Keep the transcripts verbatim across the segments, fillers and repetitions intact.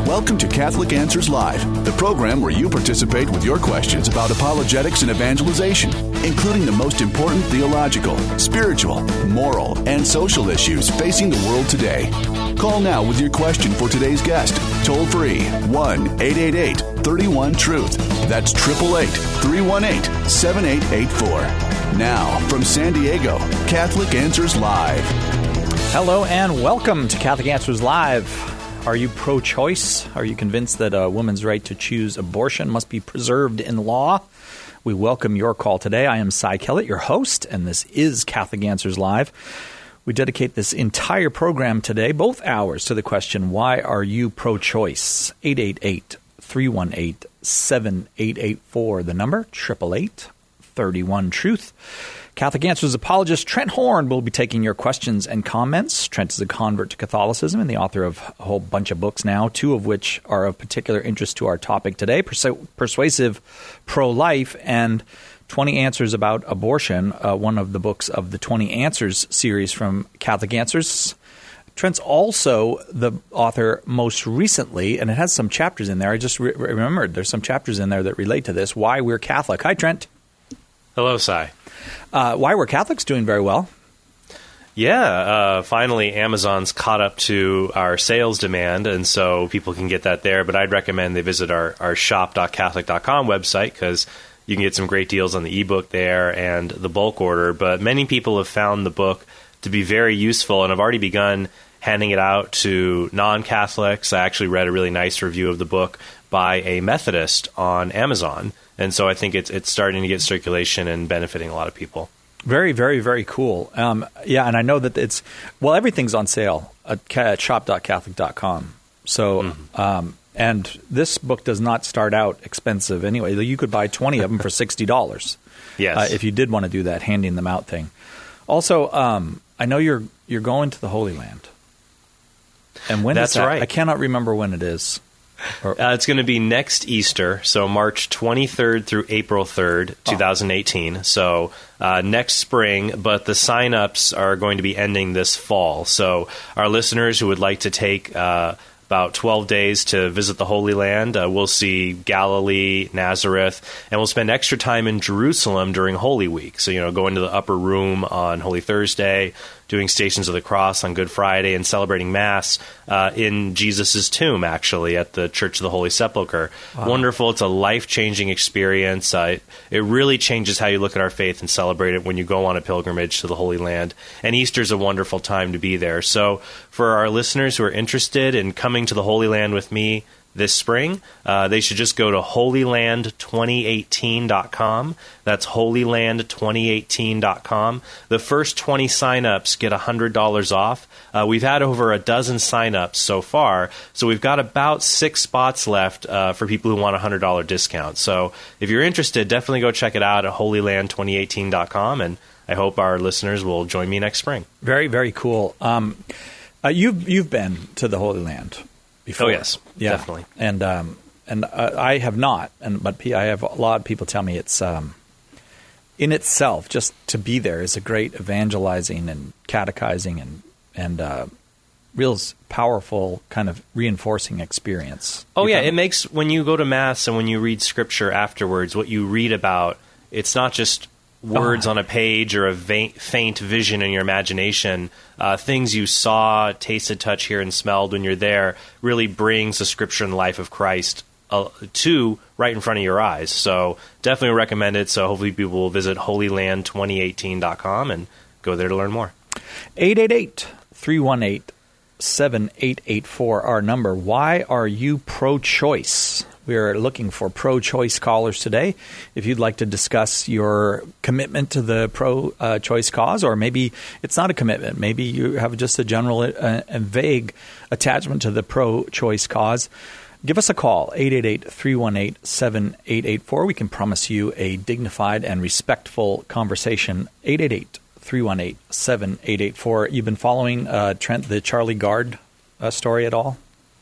Welcome to Catholic Answers Live, the program where you participate with your questions about apologetics and evangelization, including the most important theological, spiritual, moral, and social issues facing the world today. Call now with your question for today's guest. Toll free, one eight eight eight, three one, truth. That's eight eight eight, three one eight, seven eight eight four. Now, from San Diego, Catholic Answers Live. Hello and welcome to Catholic Answers Live. Are you pro-choice? Are you convinced that a woman's right to choose abortion must be preserved in law? We welcome your call today. I am Cy Kellett, your host, and this is Catholic Answers Live. We dedicate this entire program today, both hours, to the question, why are you pro-choice? eight eight eight, three one eight, seven eight eight four, the number, eight eight eight, three one, truth. Catholic Answers apologist Trent Horn will be taking your questions and comments. Trent is a convert to Catholicism and the author of a whole bunch of books now, two of which are of particular interest to our topic today, Persu- Persuasive Pro-Life and twenty Answers About Abortion, uh, one of the books of the twenty Answers series from Catholic Answers. Trent's also the author most recently, and it has some chapters in there. I just re- remembered there's some chapters in there that relate to this, Why We're Catholic. Hi, Trent. Hello, Cy. Uh, Why We're Catholic's doing very well. Yeah, uh, finally Amazon's caught up to our sales demand, and so people can get that there. But I'd recommend they visit our, our shop dot catholic dot com website because you can get some great deals on the ebook there and the bulk order. But many people have found the book to be very useful and have already begun handing it out to non-Catholics. I actually read a really nice review of the book by a Methodist on Amazon. And so I think it's it's starting to get circulation and benefiting a lot of people. Very, very, very cool. Um, yeah, and I know that it's – well, everything's on sale at, at shop dot catholic dot com. So mm-hmm. um, – and this book does not start out expensive anyway. You could buy twenty of them for sixty dollars. Yes. Uh, if you did want to do that handing them out thing. Also, um, I know you're you're going to the Holy Land. And when That's is that? right. I cannot remember when it is. Or, uh, it's going to be next Easter, so March twenty-third through April third, twenty eighteen. Oh. So uh, next spring, but the sign-ups are going to be ending this fall. So our listeners who would like to take uh, about twelve days to visit the Holy Land, uh, we'll see Galilee, Nazareth, and we'll spend extra time in Jerusalem during Holy Week. So, you know, go into the upper room on Holy Thursday, doing Stations of the Cross on Good Friday, and celebrating Mass uh, in Jesus' tomb, actually, at the Church of the Holy Sepulchre. Wow. Wonderful. It's a life-changing experience. Uh, it, it really changes how you look at our faith and celebrate it when you go on a pilgrimage to the Holy Land. And Easter's a wonderful time to be there. So for our listeners who are interested in coming to the Holy Land with me this spring, uh, they should just go to holy land twenty eighteen dot com. That's holy land twenty eighteen dot com. The first twenty signups get one hundred dollars off. Uh, we've had over a dozen signups so far, so we've got about six spots left uh, for people who want a one hundred dollars discount. So if you're interested, definitely go check it out at holy land twenty eighteen dot com, and I hope our listeners will join me next spring. Very, very cool. Um, uh, you've you've been to the Holy Land before. Oh, yes, yeah. Definitely. And um, and uh, I have not, and but I have a lot of people tell me it's um, in itself, just to be there is a great evangelizing and catechizing and and uh, real powerful kind of reinforcing experience. Oh, you yeah. found? It makes, when you go to Mass and when you read Scripture afterwards, what you read about, it's not just words oh. on a page or a va- faint vision in your imagination. Uh, things you saw, tasted, touched, heard, and smelled when you're there really brings the Scripture and life of Christ uh, to right in front of your eyes. So definitely recommend it. So hopefully people will visit holy land twenty eighteen dot com and go there to learn more. eight eight eight, three one eight, seven eight eight four, our number. Why are you pro-choice? We are looking for pro-choice callers today. If you'd like to discuss your commitment to the pro-choice cause, or maybe it's not a commitment. Maybe you have just a general uh, and vague attachment to the pro-choice cause, give us a call, eight eight eight, three one eight, seven eight eight four. We can promise you a dignified and respectful conversation, eight eight eight, three one eight, seven eight eight four. You've been following, uh, Trent, the Charlie Gard uh, story at all?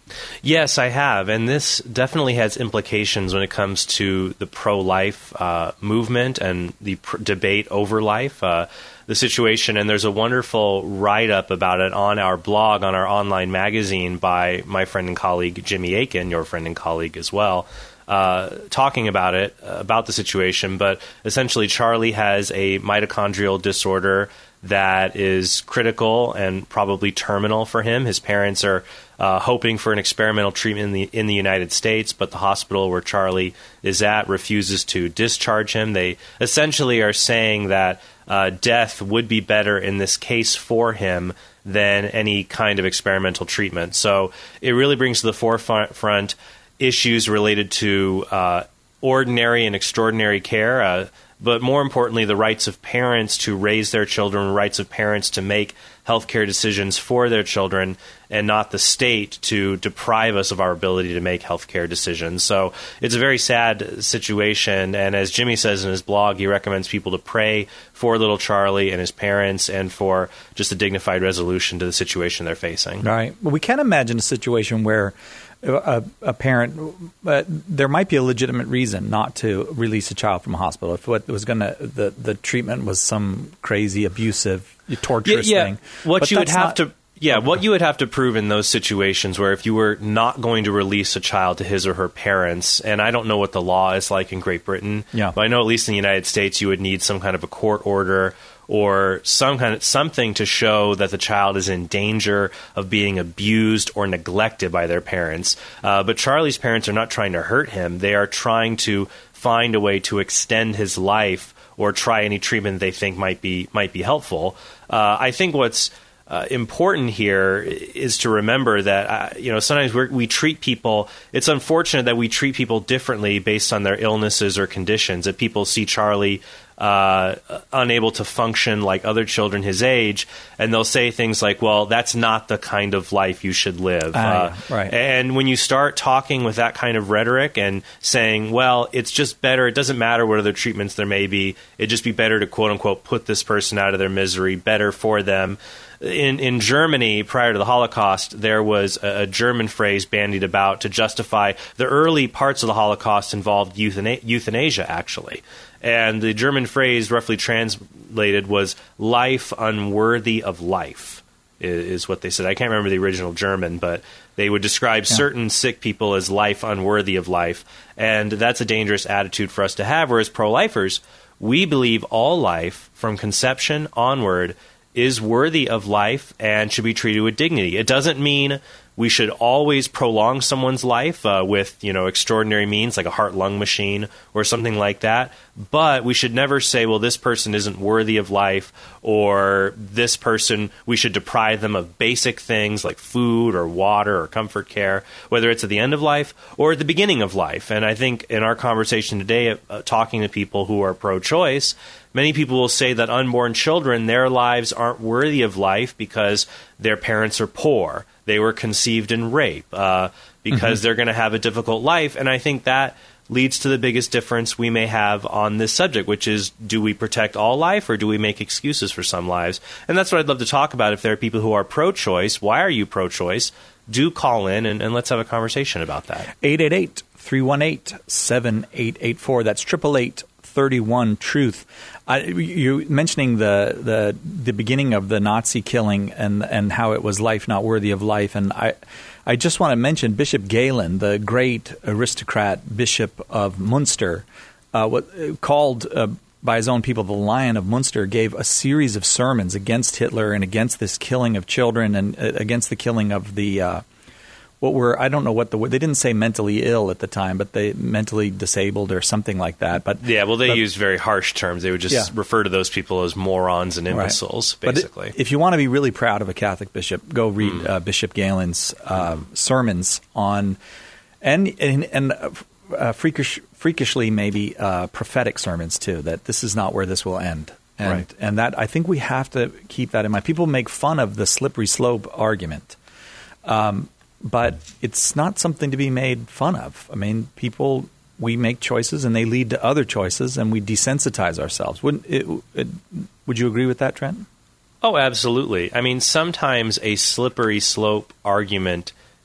Yes, I have. And this definitely has implications when it comes to the pro-life uh, movement and the pr- debate over life, uh, the situation. And there's a wonderful write-up about it on our blog, on our online magazine by my friend and colleague, Jimmy Akin, your friend and colleague as well, uh, talking about it, uh, about the situation. But essentially, Charlie has a mitochondrial disorder that is critical and probably terminal for him. His parents are uh, hoping for an experimental treatment in the in the United States, but the hospital where Charlie is at refuses to discharge him. They essentially are saying that uh, death would be better in this case for him than any kind of experimental treatment. So it really brings to the forefront issues related to uh, ordinary and extraordinary care, uh, but more importantly, the rights of parents to raise their children, rights of parents to make healthcare decisions for their children, and not the state to deprive us of our ability to make healthcare decisions. So it's a very sad situation. And as Jimmy says in his blog, he recommends people to pray for little Charlie and his parents and for just a dignified resolution to the situation they're facing. Right. Well, we can imagine a situation where A, a parent, uh, there might be a legitimate reason not to release a child from a hospital. If what was going to, the, the treatment was some crazy, abusive, torturous yeah, yeah. thing. What but you would have not, to, yeah, what you would have to prove in those situations where if you were not going to release a child to his or her parents, and I don't know what the law is like in Great Britain, yeah. but I know at least in the United States you would need some kind of a court order or some kind of something to show that the child is in danger of being abused or neglected by their parents. Uh, but Charlie's parents are not trying to hurt him. They are trying to find a way to extend his life or try any treatment they think might be might be helpful. Uh, I think what's uh, important here is to remember that uh, you know sometimes we're, we treat people. It's unfortunate that we treat people differently based on their illnesses or conditions. That people see Charlie Uh, unable to function like other children his age, and they'll say things like, well, that's not the kind of life you should live. Uh, uh, right. And when you start talking with that kind of rhetoric and saying, well, it's just better, it doesn't matter what other treatments there may be, it'd just be better to quote-unquote put this person out of their misery, better for them. In in Germany, prior to the Holocaust, there was a, a German phrase bandied about to justify the early parts of the Holocaust involved euthana- euthanasia, actually. And the German phrase, roughly translated, was life unworthy of life, is, is what they said. I can't remember the original German, but they would describe yeah. certain sick people as life unworthy of life. And that's a dangerous attitude for us to have, whereas pro-lifers, we believe all life, from conception onward, is worthy of life and should be treated with dignity. It doesn't mean we should always prolong someone's life uh, with, you know, extraordinary means like a heart-lung machine or something like that. But we should never say, well, this person isn't worthy of life, or this person, we should deprive them of basic things like food or water or comfort care, whether it's at the end of life or at the beginning of life. And I think in our conversation today, uh, talking to people who are pro-choice, many people will say that unborn children, their lives aren't worthy of life because their parents are poor. They were conceived in rape uh, because mm-hmm. they're going to have a difficult life. And I think that leads to the biggest difference we may have on this subject, which is, do we protect all life or do we make excuses for some lives? And that's what I'd love to talk about. If there are people who are pro-choice, why are you pro-choice? Do call in and, and let's have a conversation about that. eight eight eight, three one eight, seven eight eight four. That's eight eight eight, three one, truth. Uh, you mentioning the, the the beginning of the Nazi killing and and how it was life not worthy of life, and I I just want to mention Bishop Galen, the great aristocrat bishop of Munster, uh, what called uh, by his own people the Lion of Munster, gave a series of sermons against Hitler and against this killing of children and uh, against the killing of the. Uh, What were I don't know what the they didn't say mentally ill at the time, but they mentally disabled or something like that. But yeah, well, they but, used very harsh terms. They would just yeah. refer to those people as morons and imbeciles, right. basically. But if you want to be really proud of a Catholic bishop, go read mm. uh, Bishop Galen's uh, mm. sermons on, and and, and uh, freakish, freakishly maybe uh, prophetic sermons too. That this is not where this will end. And right. and that I think we have to keep that in mind. People make fun of the slippery slope argument. Um, But it's not something to be made fun of. I mean, people, we make choices and they lead to other choices and we desensitize ourselves. Wouldn't it, it, would you agree with that, Trent? Oh, absolutely. I mean, sometimes a slippery slope argument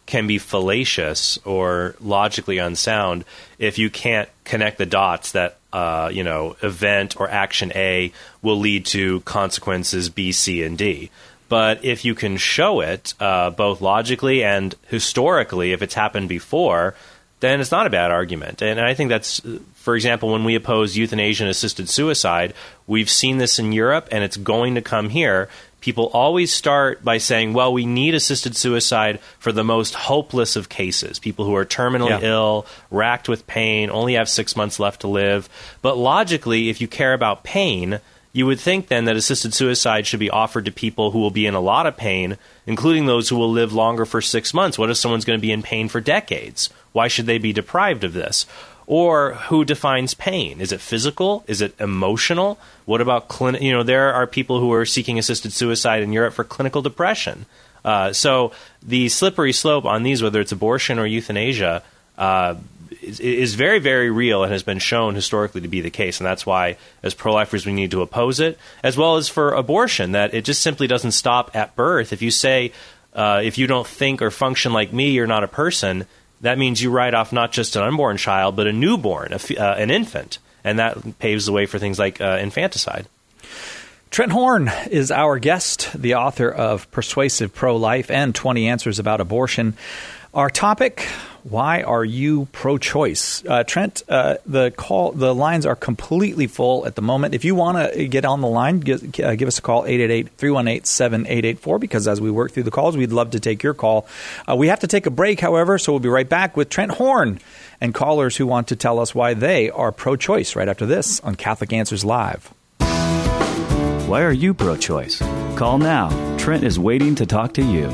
can be fallacious or logically unsound if you can't connect the dots that, uh, you know, event or action A will lead to consequences B, C, and D. But if you can show it uh, both logically and historically, if it's happened before, then it's not a bad argument. And I think that's, for example, when we oppose euthanasia and assisted suicide, we've seen this in Europe, and it's going to come here. People always start by saying, well, we need assisted suicide for the most hopeless of cases, people who are terminally yeah. ill, racked with pain, only have six months left to live. But logically, if you care about pain, you would think then that assisted suicide should be offered to people who will be in a lot of pain, including those who will live longer for six months. What if someone's going to be in pain for decades? Why should they be deprived of this? Or who defines pain? Is it physical? Is it emotional? What about clinic? You know, there are people who are seeking assisted suicide in Europe for clinical depression. Uh, so the slippery slope on these, whether it's abortion or euthanasia, uh, is, is very, very real and has been shown historically to be the case. And that's why, as pro-lifers, we need to oppose it, as well as for abortion, that it just simply doesn't stop at birth. If you say, uh, if you don't think or function like me, you're not a person, that means you write off not just an unborn child, but a newborn, a, uh, an infant. And that paves the way for things like uh, infanticide. Trent Horn is our guest, the author of Persuasive Pro-Life and twenty Answers About Abortion. Our topic, why are you pro-choice? Uh, Trent, uh, the call, the lines are completely full at the moment. If you want to get on the line, give, uh, give us a call, eight eight eight, three one eight, seven eight eight four, because as we work through the calls, we'd love to take your call. Uh, we have to take a break, however, so we'll be right back with Trent Horn and callers who want to tell us why they are pro-choice right after this on Catholic Answers Live. Why are you pro-choice? Call now. Trent is waiting to talk to you.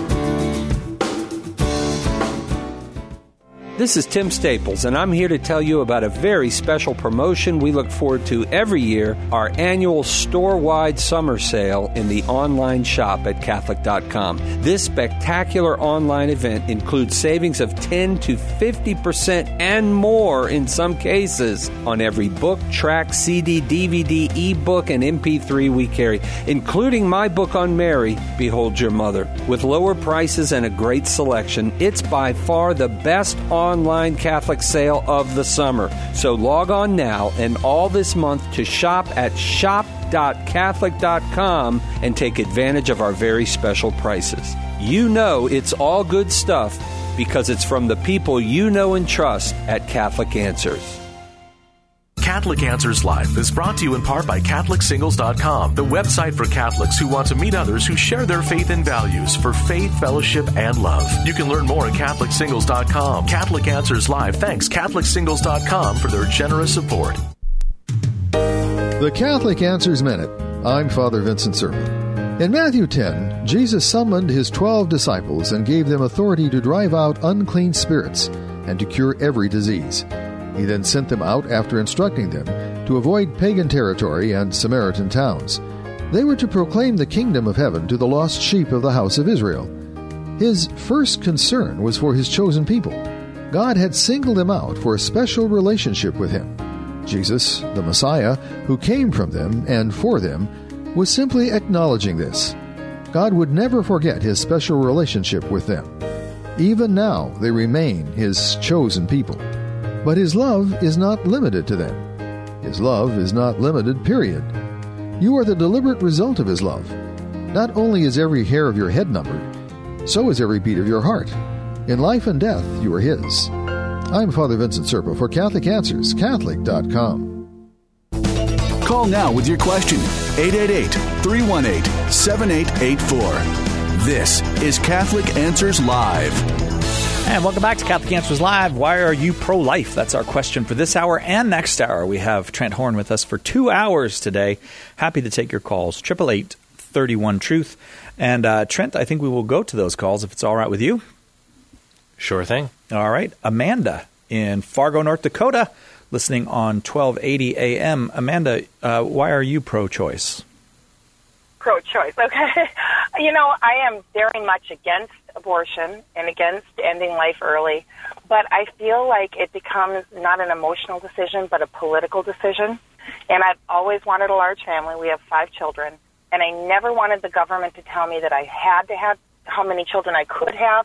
This is Tim Staples, and I'm here to tell you about a very special promotion we look forward to every year, our annual store-wide summer sale in the online shop at Catholic dot com. This spectacular online event includes savings of ten to fifty percent and more in some cases on every book, track, C D, D V D, ebook, and M P three we carry, including my book on Mary, Behold Your Mother. With lower prices and a great selection, it's by far the best online online Catholic sale of the summer. So log on now and all this month to shop at shop dot catholic dot com and take advantage of our very special prices. You know it's all good stuff because it's from the people you know and trust at Catholic Answers. Catholic Answers Live is brought to you in part by Catholic Singles dot com, the website for Catholics who want to meet others who share their faith and values for faith, fellowship, and love. You can learn more at Catholic Singles dot com. Catholic Answers Live thanks Catholic Singles dot com for their generous support. The Catholic Answers Minute. I'm Father Vincent Serpa. In Matthew ten, Jesus summoned his twelve disciples and gave them authority to drive out unclean spirits and to cure every disease. He then sent them out after instructing them to avoid pagan territory and Samaritan towns. They were to proclaim the kingdom of heaven to the lost sheep of the house of Israel. His first concern was for his chosen people. God had singled them out for a special relationship with him. Jesus, the Messiah, who came from them and for them, was simply acknowledging this. God would never forget his special relationship with them. Even now, they remain his chosen people. But his love is not limited to them. His love is not limited, period. You are the deliberate result of his love. Not only is every hair of your head numbered, so is every beat of your heart. In life and death, you are his. I'm Father Vincent Serpa for Catholic Answers, Catholic dot com. Call now with your question, eight eight eight, three one eight, seven eight eight four. This is Catholic Answers Live. And welcome back to Catholic Answers Live. Why are you pro-life? That's our question for this hour and next hour. We have Trent Horn with us for two hours today. Happy to take your calls, eight eight eight, three one, truth. And uh, Trent, I think we will go to those calls if it's all right with you. Sure thing. All right. Amanda in Fargo, North Dakota, listening on twelve eighty A M. Amanda, uh, why are you pro-choice? Pro-choice, okay. You know, I am very much against abortion and against ending life early, but I feel like it becomes not an emotional decision, but a political decision. And I've always wanted a large family. We have five children, and I never wanted the government to tell me that I had to have how many children I could have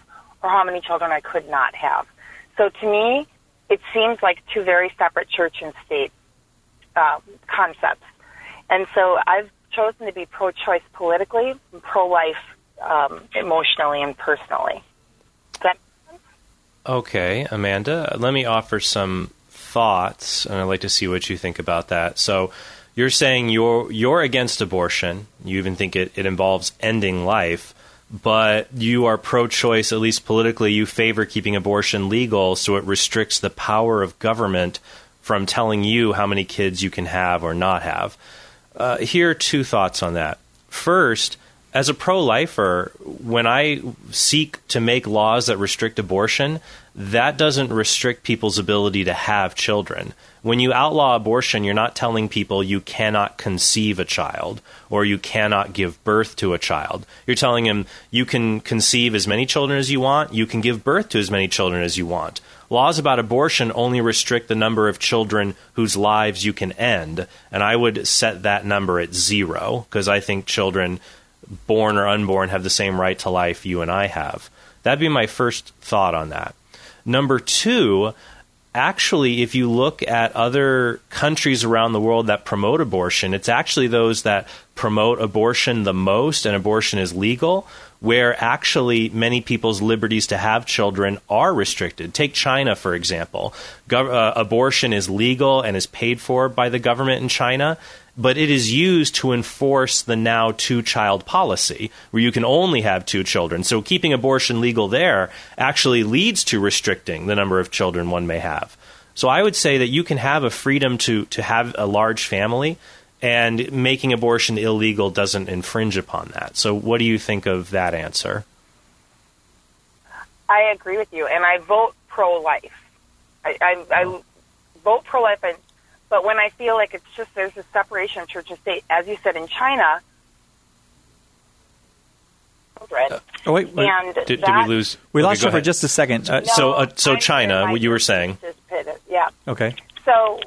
or how many children I could not have. So to me, it seems like two very separate church and state uh, concepts. And so I've chosen to be pro-choice politically and pro-life um, emotionally and personally. Does that make sense? Okay, Amanda, let me offer some thoughts, and I'd like to see what you think about that. So you're saying you're you're against abortion. You even think it, it involves ending life, but you are pro-choice, at least politically. You favor keeping abortion legal so it restricts the power of government from telling you how many kids you can have or not have. Uh, here are two thoughts on that. First, as a pro-lifer, when I seek to make laws that restrict abortion, that doesn't restrict people's ability to have children. When you outlaw abortion, you're not telling people you cannot conceive a child or you cannot give birth to a child. You're telling them you can conceive as many children as you want, you can give birth to as many children as you want. Laws about abortion only restrict the number of children whose lives you can end, and I would set that number at zero, because I think children, born or unborn, have the same right to life you and I have. That'd be my first thought on that. Number two, actually, if you look at other countries around the world that promote abortion, it's actually those that promote abortion the most and abortion is legal, where actually many people's liberties to have children are restricted. Take China, for example. Gov- uh, abortion is legal and is paid for by the government in China, but it is used to enforce the now two-child policy, where you can only have two children. So keeping abortion legal there actually leads to restricting the number of children one may have. So I would say that you can have a freedom to, to have a large family, and making abortion illegal doesn't infringe upon that. So what do you think of that answer? I agree with you, and I vote pro-life. I, I, I vote pro-life, and, but when I feel like it's just there's a separation of church and state, as you said in China, children. Uh, oh wait, wait. And did, did that, we lose? We okay, lost you for just a second. Uh, no, so, uh, so I'm China, sorry, what you were just- saying? just hit it. Yeah. Okay. So,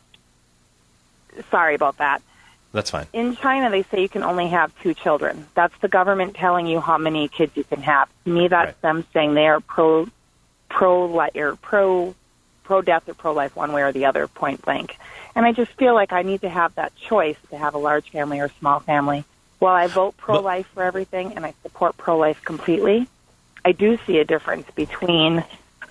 sorry about that. That's fine. In China, they say you can only have two children. That's the government telling you how many kids you can have. To me, that's Right. them saying they are pro, pro, li- or pro, pro death or pro life, one way or the other, point blank. And I just feel like I need to have that choice to have a large family or a small family. While I vote pro life for everything and I support pro life completely, I do see a difference between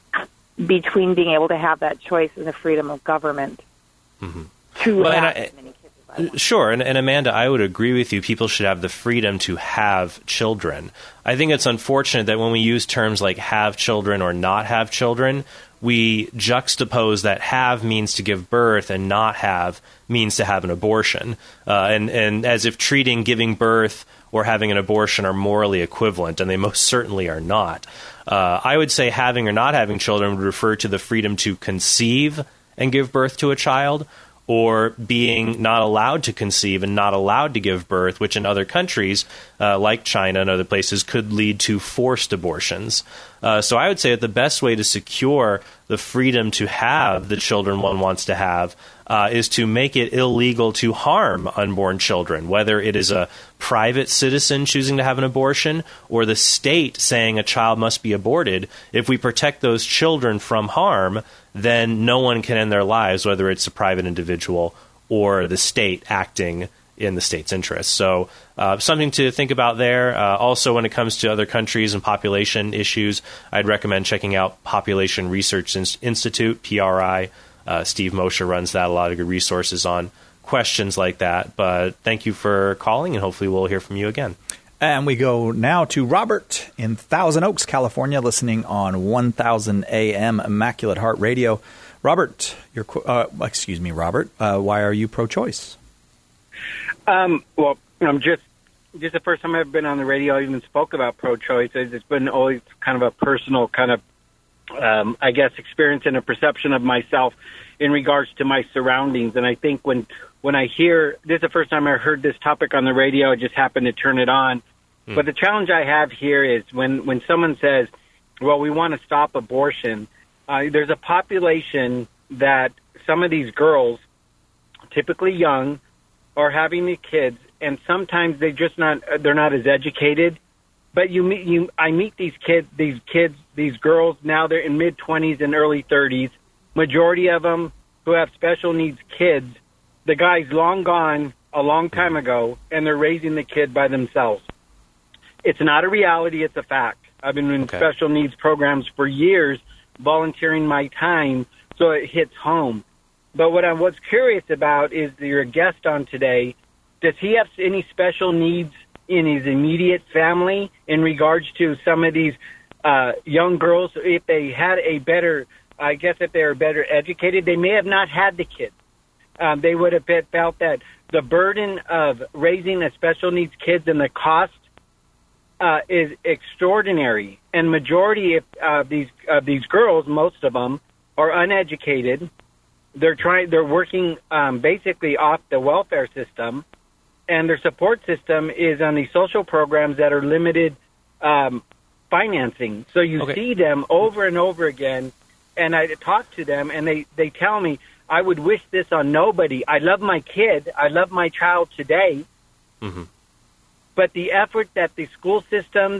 between being able to have that choice and the freedom of government Mm-hmm. to Well, and have I- as many kids as I want. Sure, and, and Amanda, I would agree with you. People should have the freedom to have children. I think it's unfortunate that when we use terms like have children or not have children, we juxtapose that have means to give birth and not have means to have an abortion, uh, and, and as if treating giving birth or having an abortion are morally equivalent, and they most certainly are not. Uh, I would say having or not having children would refer to the freedom to conceive and give birth to a child, or being not allowed to conceive and not allowed to give birth, which in other countries, uh, like China and other places, could lead to forced abortions. Uh, so I would say that the best way to secure the freedom to have the children one wants to have uh, is to make it illegal to harm unborn children, whether it is a private citizen choosing to have an abortion or the state saying a child must be aborted. If we protect those children from harm, then no one can end their lives, whether it's a private individual or the state acting in the state's interest. So uh, something to think about there. Uh, also, when it comes to other countries and population issues, I'd recommend checking out Population Research Institute, P R I. Uh, Steve Mosher runs that, a lot of good resources on questions like that. But thank you for calling, and hopefully we'll hear from you again. And we go now to Robert in Thousand Oaks, California, listening on one thousand A M Immaculate Heart Radio. Robert, your qu- uh, excuse me, Robert, uh, why are you pro-choice? Um, well, I'm just just the first time I've been on the radio. I even spoke about pro-choice. It's been always kind of a personal kind of, um, I guess, experience and a perception of myself in regards to my surroundings. And I think when when I hear this is the first time I heard this topic on the radio, I just happened to turn it on. Mm. But the challenge I have here is when when someone says, "Well, we want to stop abortion," uh, there's a population that some of these girls, typically young, are having the kids, and sometimes they just not they're not as educated But you meet you. I meet these kids, these kids, these girls. Now they're in mid twenties and early thirties. Majority of them who have special needs kids. The guy's long gone a long time ago, and they're raising the kid by themselves. It's not a reality; it's a fact. I've been in okay. special needs programs for years, volunteering my time, so it hits home. But what I was curious about is your guest on today. Does he have any special needs in his immediate family in regards to some of these uh, young girls? If they had a better, I guess if they were better educated, they may have not had the kids. Um, they would have felt that the burden of raising a special needs kids and the cost uh, is extraordinary. And majority of uh, these of these girls, most of them, are uneducated. They're trying. They're working um, basically off the welfare system, and their support system is on these social programs that are limited um, financing. So you okay. see them over and over again, and I talk to them, and they, they tell me, I would wish this on nobody. I love my kid. I love my child today. Mm-hmm. But the effort that the school systems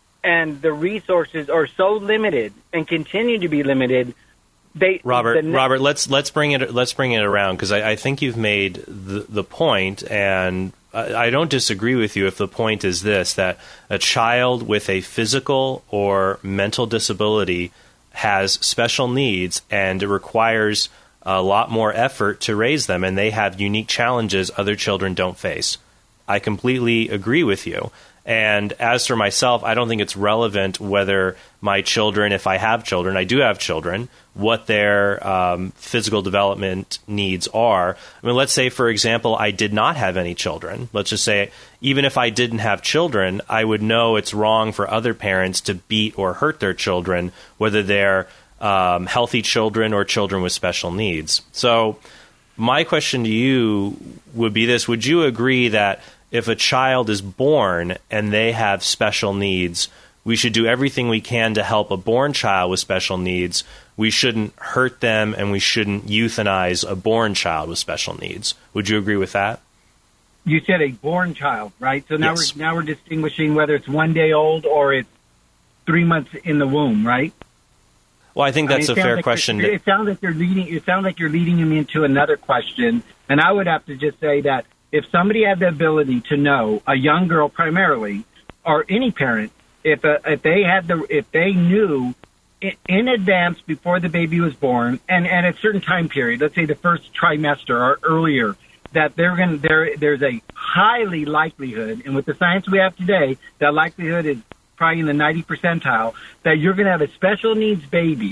and the resources are so limited and continue to be limited. They, Robert, the, Robert, let's let's bring it let's bring it around, because I, I think you've made the, the point, and I, I don't disagree with you if the point is this, that a child with a physical or mental disability has special needs, and it requires a lot more effort to raise them, and they have unique challenges other children don't face. I completely agree with you. And as for myself, I don't think it's relevant whether my children, if I have children, I do have children, what their um, physical development needs are. I mean, let's say, for example, I did not have any children. Let's just say, even if I didn't have children, I would know it's wrong for other parents to beat or hurt their children, whether they're um, healthy children or children with special needs. So my question to you would be this. Would you agree that if a child is born and they have special needs, we should do everything we can to help a born child with special needs? We shouldn't hurt them, and we shouldn't euthanize a born child with special needs. Would you agree with that? You said a born child, right? So now yes. we're now we're distinguishing whether it's one day old or it's three months in the womb, right? Well, I think that's I mean, a fair like question. It sounds like you're leading. It sounds like you're leading me into another question, and I would have to just say that if somebody had the ability to know, a young girl primarily, or any parent, if uh, if they had the if they knew in, in advance before the baby was born, and, and at a certain time period, let's say the first trimester or earlier, that they're going there there's a highly likelihood, and with the science we have today, that likelihood is probably in the ninety percentile, that you're going to have a special needs baby.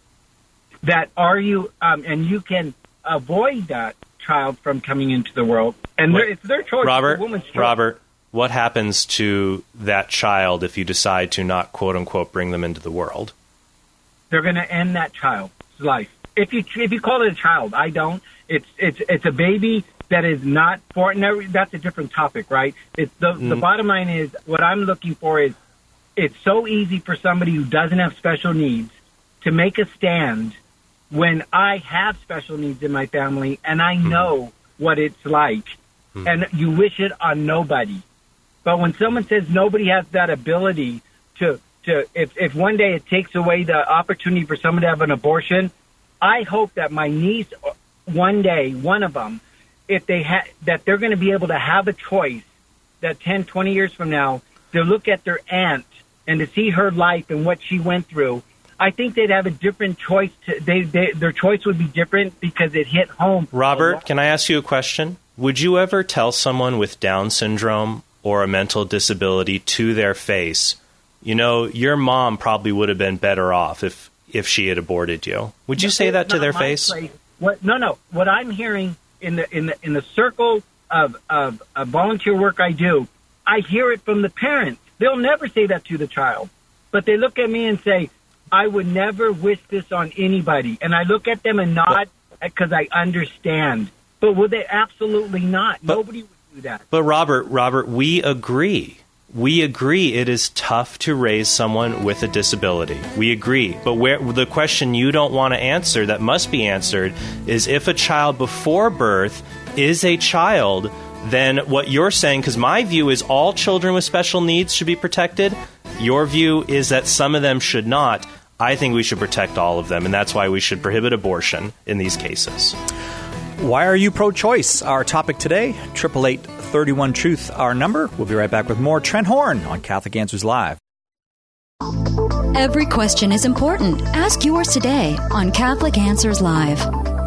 That are you, um, and you can avoid that child from coming into the world, and Wait, it's their choice. Robert, it's a woman's choice. Robert, what happens to that child if you decide to not, quote unquote, bring them into the world? They're going to end that child's life. If you if you call it a child, I don't. It's it's it's a baby that is not for. No, that's a different topic, right? It's the mm. the bottom line is what I'm looking for is it's so easy for somebody who doesn't have special needs to make a stand when I have special needs in my family, and I know mm-hmm. what it's like, mm-hmm. and you wish it on nobody. But when someone says nobody has that ability to, to if, if one day it takes away the opportunity for someone to have an abortion, I hope that my niece, one day, one of them, if they ha- that they're going to be able to have a choice that ten, twenty years from now, to look at their aunt and to see her life and what she went through, I think they'd have a different choice. To, they, they, their choice would be different because it hit home. Robert, can I ask you a question? Would you ever tell someone with Down syndrome or a mental disability to their face, you know, your mom probably would have been better off if, if she had aborted you? Would you no, say that to their my face? Place. What? No, no. What I'm hearing in the in the in the circle of, of of volunteer work I do, I hear it from the parents. They'll never say that to the child, but they look at me and say, I would never wish this on anybody. And I look at them and nod because I understand. But would they? Absolutely not. But, Nobody would do that. But Robert, Robert, we agree. We agree it is tough to raise someone with a disability. We agree. But where the question you don't want to answer that must be answered is if a child before birth is a child then what you're saying, because my view is all children with special needs should be protected, your view is that some of them should not. I think we should protect all of them, and that's why we should prohibit abortion in these cases. Why are you pro-choice? Our topic today, eight eight eight, three one, truth, our number. We'll be right back with more. Trent Horn on Catholic Answers Live. Every question is important. Ask yours today on Catholic Answers Live.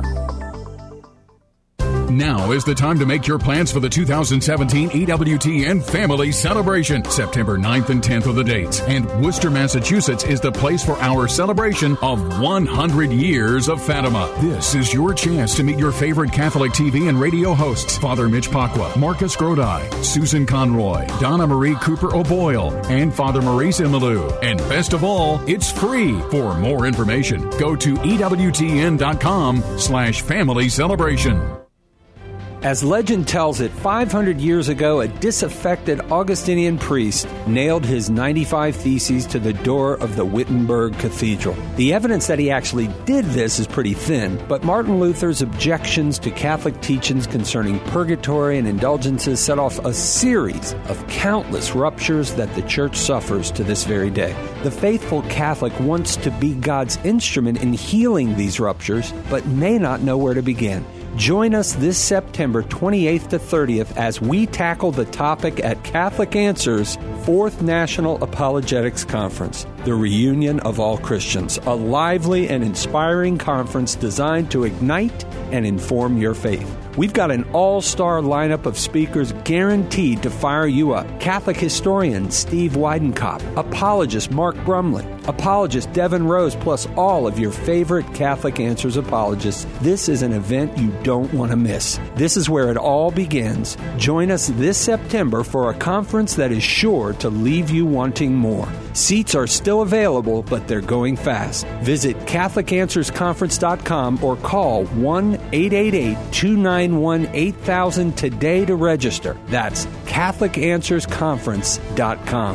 Now is the time to make your plans for the two thousand seventeen E W T N Family Celebration. September ninth and tenth are the dates. And Worcester, Massachusetts is the place for our celebration of one hundred years of Fatima. This is your chance to meet your favorite Catholic T V and radio hosts, Father Mitch Pacwa, Marcus Grodi, Susan Conroy, Donna Marie Cooper O'Boyle, and Father Maurice Imalou. And best of all, it's free. For more information, go to ewtn.com slash family celebration. As legend tells it, five hundred years ago, a disaffected Augustinian priest nailed his ninety-five Theses to the door of the Wittenberg Cathedral. The evidence that he actually did this is pretty thin, but Martin Luther's objections to Catholic teachings concerning purgatory and indulgences set off a series of countless ruptures that the Church suffers to this very day. The faithful Catholic wants to be God's instrument in healing these ruptures, but may not know where to begin. Join us this September twenty-eighth to thirtieth as we tackle the topic at Catholic Answers' fourth National Apologetics Conference, the reunion of all Christians, a lively and inspiring conference designed to ignite and inform your faith. We've got an all-star lineup of speakers guaranteed to fire you up. Catholic historian Steve Weidenkopf, apologist Mark Brumley, apologist Devin Rose, plus all of your favorite Catholic Answers apologists. This is an event you don't want to miss. This is where it all begins. Join us this September for a conference that is sure to leave you wanting more. Seats are still available, but they're going fast. Visit Catholic Answers Conference dot com or call one eight eight eight, two nine one, eight thousand today to register. That's Catholic Answers Conference dot com.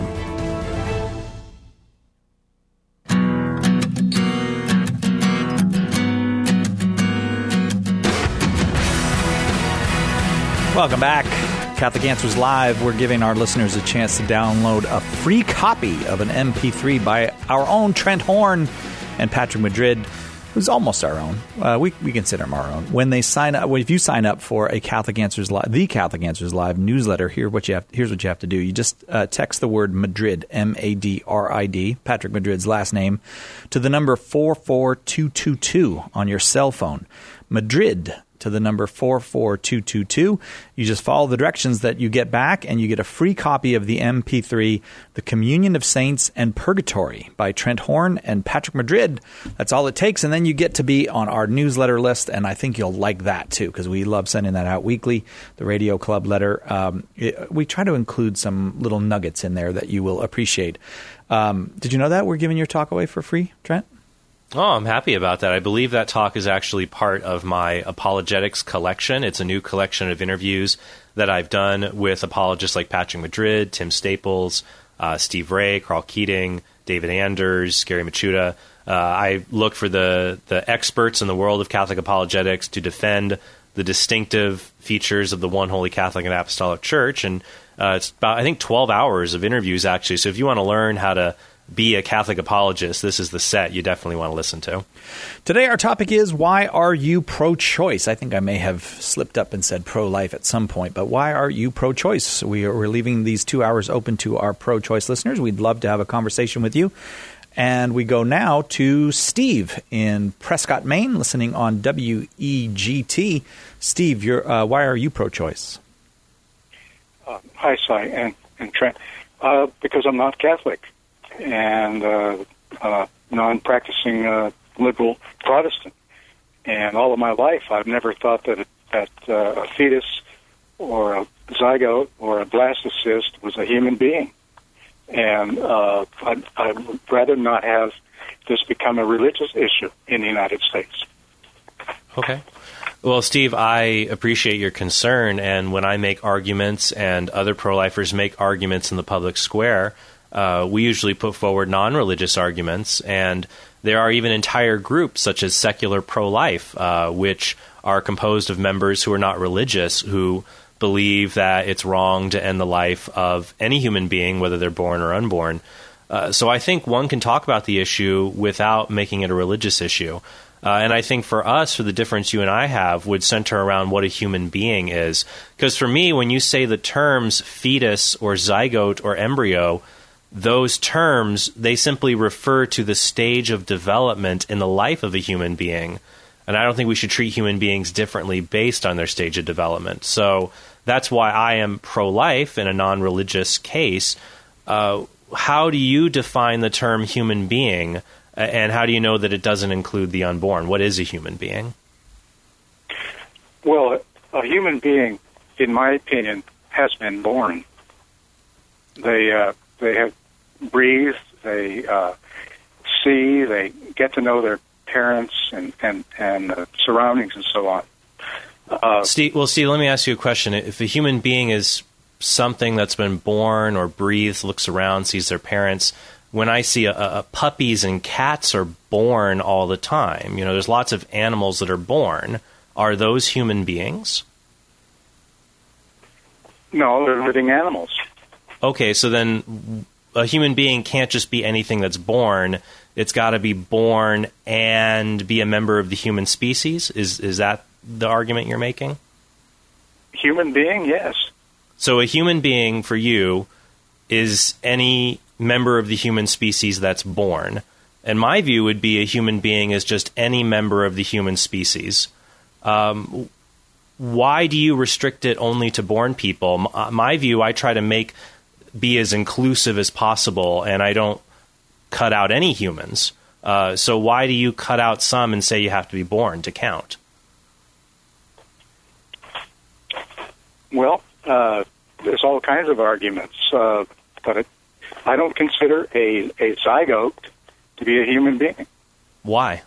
Welcome back. Catholic Answers Live. We're giving our listeners a chance to download a free copy of an M P three by our own Trent Horn and Patrick Madrid, who's almost our own. Uh, we we consider him our own. When they sign up, if you sign up for a Catholic Answers Live, the Catholic Answers Live newsletter, here what you have. Here's what you have to do. You just uh, text the word Madrid, M A D R I D, Patrick Madrid's last name, to the number four four two two two on your cell phone. Madrid to the number four four two two two. You just follow the directions that you get back, and you get a free copy of the M P three, The Communion of Saints and Purgatory by Trent Horn and Patrick Madrid. That's all it takes, and then you get to be on our newsletter list, and I think you'll like that, too, because we love sending that out weekly, the Radio Club letter. Um, it, we try to include some little nuggets in there that you will appreciate. Um, did you know that? We're giving your talk away for free, Trent? Oh, I'm happy about that. I believe that talk is actually part of my apologetics collection. It's a new collection of interviews that I've done with apologists like Patrick Madrid, Tim Staples, uh, Steve Ray, Carl Keating, David Anders, Gary Machuda. Uh, I look for the, the experts in the world of Catholic apologetics to defend the distinctive features of the one holy Catholic and Apostolic Church. And uh, it's about, I think, twelve hours of interviews, actually. So if you want to learn how to be a Catholic apologist, this is the set you definitely want to listen to. Today our topic is, why are you pro-choice? I think I may have slipped up and said pro-life at some point, but why are you pro-choice? We are, we're leaving these two hours open to our pro-choice listeners. We'd love to have a conversation with you. And we go now to Steve in Prescott, Maine, listening on W E G T. Steve, you're, uh, why are you pro-choice? Uh, hi, Cy and, and Trent. Uh, because I'm not Catholic. And uh, uh, non-practicing uh, liberal Protestant. And all of my life, I've never thought that, it, that uh, a fetus or a zygote or a blastocyst was a human being. And uh, I'd, I'd rather not have this become a religious issue in the United States. Okay. Well, Steve, I appreciate your concern. And when I make arguments and other pro-lifers make arguments in the public square, Uh, we usually put forward non-religious arguments, and there are even entire groups such as Secular Pro-Life, uh, which are composed of members who are not religious, who believe that it's wrong to end the life of any human being, whether they're born or unborn. Uh, so I think one can talk about the issue without making it a religious issue. Uh, and I think for us, for the difference you and I have, would center around what a human being is. Because for me, when you say the terms fetus or zygote or embryo, those terms, they simply refer to the stage of development in the life of a human being. And I don't think we should treat human beings differently based on their stage of development. So that's why I am pro-life in a non-religious case. Uh, how do you define the term human being, and how do you know that it doesn't include the unborn? What is a human being? Well, a human being, in my opinion, has been born. They uh, they have breathed, they uh, see, they get to know their parents and and and uh, surroundings and so on. Uh, Steve, well, Steve, let me ask you a question. If a human being is something that's been born or breathes, looks around, sees their parents, when I see a, a, puppies and cats are born all the time, you know, there's lots of animals that are born. Are those human beings? No, they're living animals. Okay, so then a human being can't just be anything that's born. It's got to be born and be a member of the human species? Is is that the argument you're making? Human being, yes. So a human being, for you, is any member of the human species that's born. And my view would be a human being is just any member of the human species. Um, why do you restrict it only to born people? My view, I try to make be as inclusive as possible, and I don't cut out any humans. Uh, so why do you cut out some and say you have to be born to count? Well, uh, there's all kinds of arguments, uh, but it, I don't consider a, a zygote to be a human being. Why?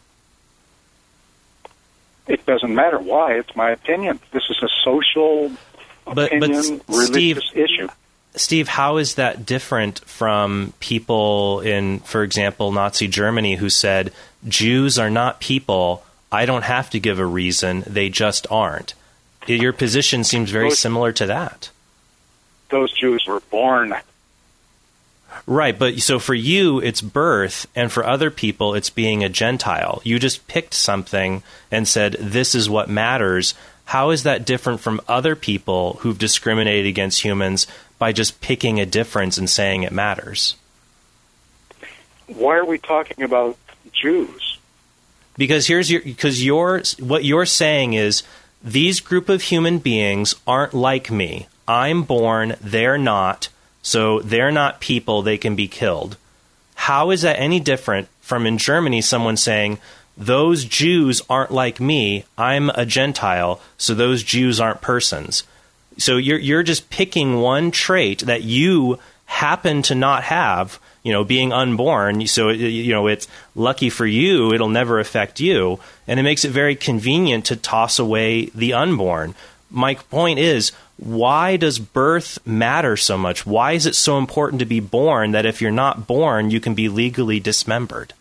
It doesn't matter why. It's my opinion. This is a social but, opinion, but religious Steve, issue. Steve, how is that different from people in, for example, Nazi Germany who said, Jews are not people, I don't have to give a reason, they just aren't? Your position seems very those, similar to that. Those Jews were born. Right, but so for you, it's birth, and for other people, it's being a Gentile. You just picked something and said, this is what matters. How is that different from other people who've discriminated against humans by just picking a difference and saying it matters? Why are we talking about Jews? Because here's your because you're what you're saying is these group of human beings aren't like me. I'm born, they're not, so they're not people, they can be killed. How is that any different from in Germany someone saying, those Jews aren't like me, I'm a Gentile, so those Jews aren't persons? So you're you're just picking one trait that you happen to not have, you know, being unborn. So, you know, it's lucky for you, it'll never affect you. And it makes it very convenient to toss away the unborn. My point is, why does birth matter so much? Why is it so important to be born that if you're not born, you can be legally dismembered?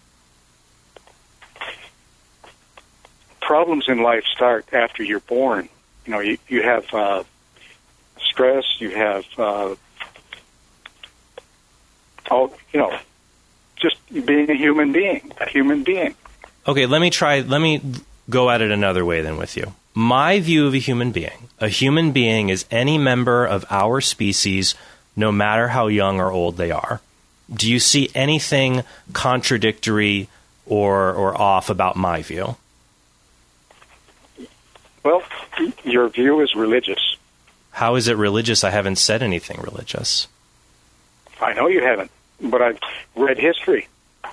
Problems in life start after you're born. You know, you, you have uh, stress, you have, uh, all, you know, just being a human being, a human being. Okay, let me try, let me go at it another way then with you. My view of a human being, a human being is any member of our species, no matter how young or old they are. Do you see anything contradictory or, or off about my view? Well, your view is religious. How is it religious? I haven't said anything religious. I know you haven't, but I've read history.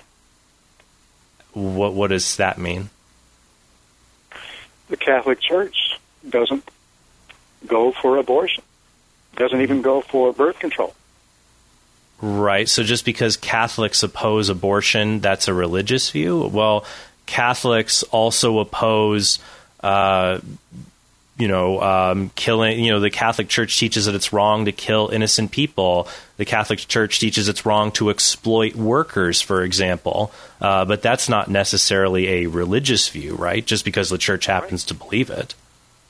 What what does that mean? The Catholic Church doesn't go for abortion, doesn't even go for birth control. Right, so just because Catholics oppose abortion, that's a religious view? Well, Catholics also oppose... Uh, you know, um, killing, you know, the Catholic Church teaches that it's wrong to kill innocent people. The Catholic Church teaches it's wrong to exploit workers, for example. Uh, but that's not necessarily a religious view, right? Just because the church happens to believe it.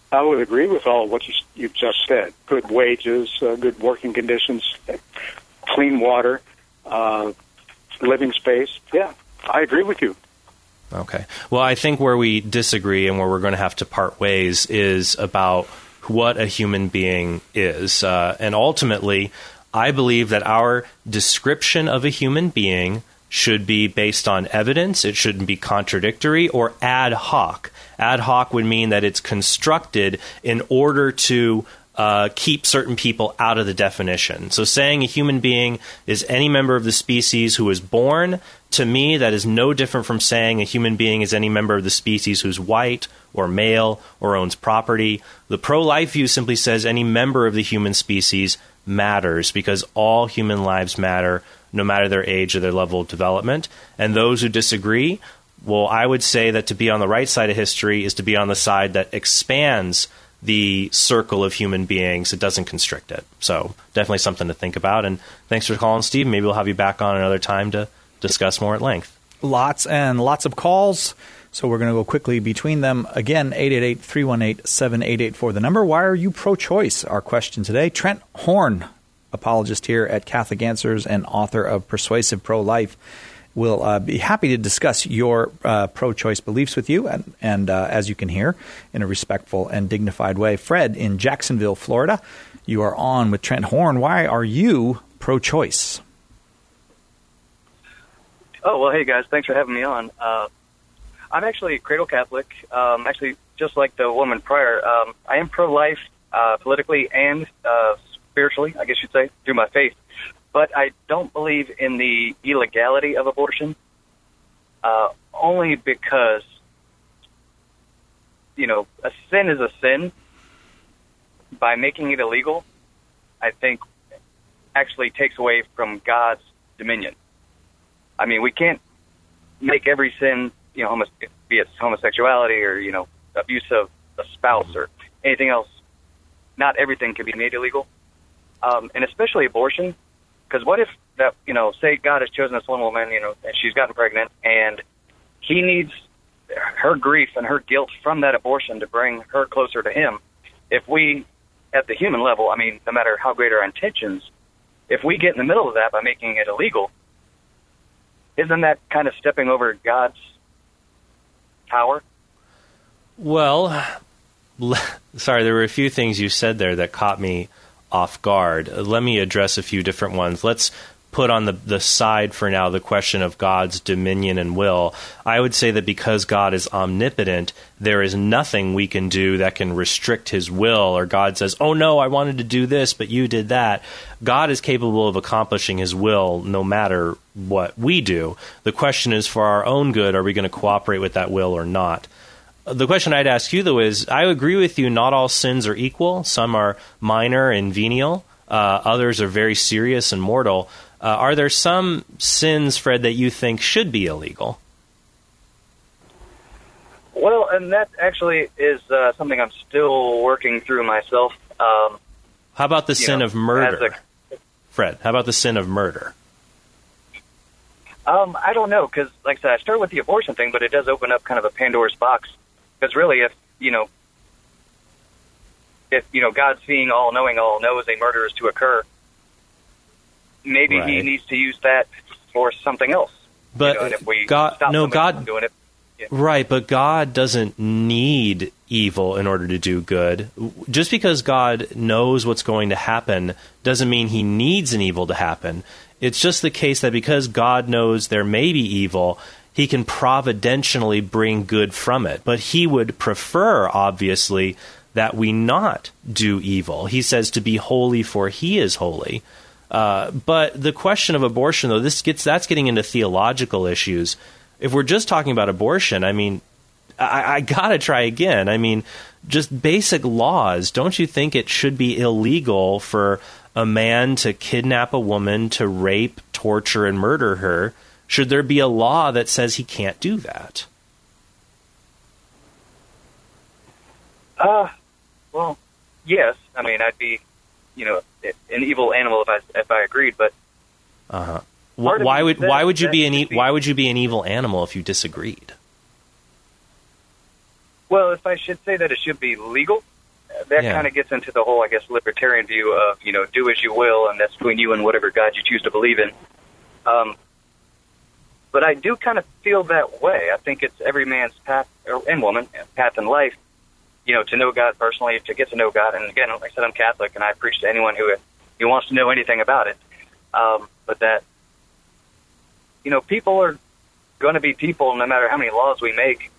I would agree with all of what you, you've just said. Good wages, uh, good working conditions, clean water, uh, living space. Yeah, I agree with you. Okay. Well, I think where we disagree and where we're going to have to part ways is about what a human being is. Uh, and ultimately, I believe that our description of a human being should be based on evidence. It shouldn't be contradictory or ad hoc. Ad hoc would mean that it's constructed in order to uh, keep certain people out of the definition. So saying a human being is any member of the species who is born, to me, that is no different from saying a human being is any member of the species who's white or male or owns property. The pro-life view simply says any member of the human species matters because all human lives matter, no matter their age or their level of development. And those who disagree, well, I would say that to be on the right side of history is to be on the side that expands the circle of human beings. It doesn't constrict it. So definitely something to think about. And thanks for calling, Steve. Maybe we'll have you back on another time to discuss more at length. Lots and lots of calls. So we're going to go quickly between them. Again, eight eight eight, three one eight, seven eight eight four, the number. Why are you pro-choice? Our question today. Trent Horn, apologist here at Catholic Answers and author of Persuasive Pro-Life, will uh, be happy to discuss your uh, pro-choice beliefs with you, and, and uh, as you can hear, in a respectful and dignified way. Fred in Jacksonville, Florida, you are on with Trent Horn. Why are you pro-choice? Oh, well, hey, guys. Thanks for having me on. Uh, I'm actually a cradle Catholic. Um, actually, just like the woman prior, um, I am pro-life uh, politically and uh, spiritually, I guess you'd say, through my faith. But I don't believe in the illegality of abortion, uh, only because, you know, a sin is a sin. By making it illegal, I think actually takes away from God's dominion. I mean, we can't make every sin, you know, homos- be it homosexuality or, you know, abuse of a spouse or anything else. Not everything can be made illegal, um, and especially abortion. Because what if that, you know, say God has chosen this one woman, you know, and she's gotten pregnant, and he needs her grief and her guilt from that abortion to bring her closer to him. If we, at the human level, I mean, no matter how great our intentions, if we get in the middle of that by making it illegal, isn't that kind of stepping over God's power? Well, sorry, there were a few things you said there that caught me off guard. Let me address a few different ones. Let's put on the, the side for now the question of God's dominion and will. I would say that because God is omnipotent, there is nothing we can do that can restrict his will, or God says, oh no, I wanted to do this, but you did that. God is capable of accomplishing his will no matter what we do. The question is, for our own good, are we going to cooperate with that will or not? The question I'd ask you, though, is I agree with you, not all sins are equal. Some are minor and venial. Uh, others are very serious and mortal. Uh, are there some sins, Fred, that you think should be illegal? Well, and that actually is uh, something I'm still working through myself. Um, how about the sin know, of murder? A, Fred, how about the sin of murder? Um, I don't know, because, like I said, I started with the abortion thing, but it does open up kind of a Pandora's box. Because really, if, you know, if, you know, God's seeing all, knowing all, knows a murder is to occur, maybe right. he needs to use that for something else. But you know, and if we God, stop no, God, from doing it, yeah. Right, but God doesn't need evil in order to do good. Just because God knows what's going to happen doesn't mean he needs an evil to happen. It's just the case that because God knows there may be evil, he can providentially bring good from it. But he would prefer, obviously, that we not do evil. He says to be holy for he is holy. Uh, but the question of abortion, though, this gets that's getting into theological issues. If we're just talking about abortion, I mean, I, I got to try again. I mean, just basic laws. Don't you think it should be illegal for a man to kidnap a woman, to rape, torture, and murder her? Should there be a law that says he can't do that? Uh, well, yes. I mean, I'd be, you know, an evil animal if I if I agreed, but uh huh. Why would why would you be an e- why would you be an evil animal if you disagreed? Well, if I should say that it should be legal, that Yeah. kind of gets into the whole, I guess, libertarian view of, you know, do as you will, and that's between you and whatever God you choose to believe in. Um, but I do kind of feel that way. I think it's every man's path, or, and woman, path in life, you know, to know God personally, to get to know God. And again, like I said, I'm Catholic, and I preach to anyone who, who wants to know anything about it. Um, but that, you know, people are going to be people no matter how many laws we make.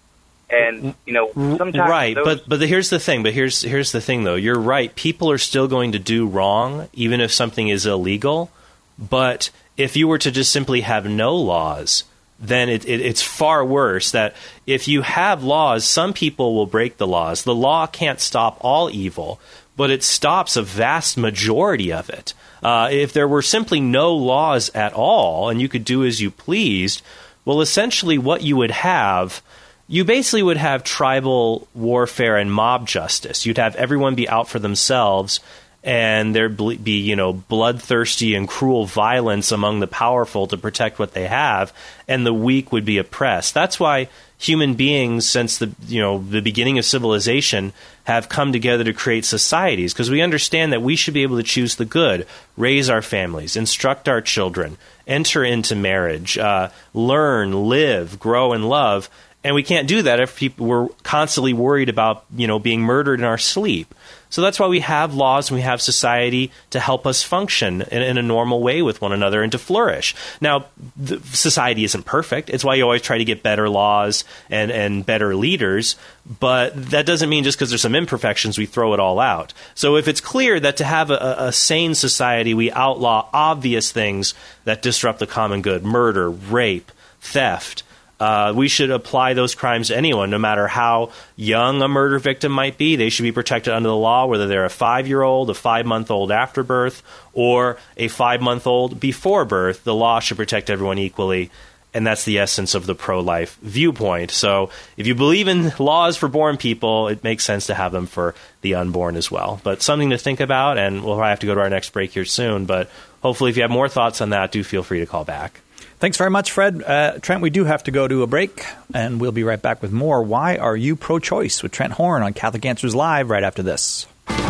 And, you know, sometimes right, those, but but the, here's the thing. But here's here's the thing, though. You're right. People are still going to do wrong, even if something is illegal. But if you were to just simply have no laws, then it, it, it's far worse. That if you have laws, some people will break the laws. The law can't stop all evil, but it stops a vast majority of it. Uh, if there were simply no laws at all, and you could do as you pleased, well, essentially what you would have. You basically would have tribal warfare and mob justice. You'd have everyone be out for themselves, and there'd be, you know, bloodthirsty and cruel violence among the powerful to protect what they have, and the weak would be oppressed. That's why human beings, since the you know the beginning of civilization, have come together to create societies, because we understand that we should be able to choose the good, raise our families, instruct our children, enter into marriage, uh, learn, live, grow, and love. And we can't do that if people we're constantly worried about, you know, being murdered in our sleep. So that's why we have laws and we have society to help us function in, in a normal way with one another and to flourish. Now, the, society isn't perfect. It's why you always try to get better laws and, and better leaders. But that doesn't mean just because there's some imperfections, we throw it all out. So if it's clear that to have a, a sane society, we outlaw obvious things that disrupt the common good, murder, rape, theft, Uh, we should apply those crimes to anyone, no matter how young a murder victim might be. They should be protected under the law, whether they're a five-year-old, a five-month-old after birth, or a five-month-old before birth. The law should protect everyone equally, and that's the essence of the pro-life viewpoint. So if you believe in laws for born people, it makes sense to have them for the unborn as well. But something to think about, and we'll probably have to go to our next break here soon. But hopefully if you have more thoughts on that, do feel free to call back. Thanks very much, Fred. Uh, Trent, we do have to go to a break, and we'll be right back with more Why Are You Pro-Choice with Trent Horn on Catholic Answers Live right after this.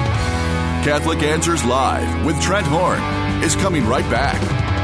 Catholic Answers Live with Trent Horn is coming right back.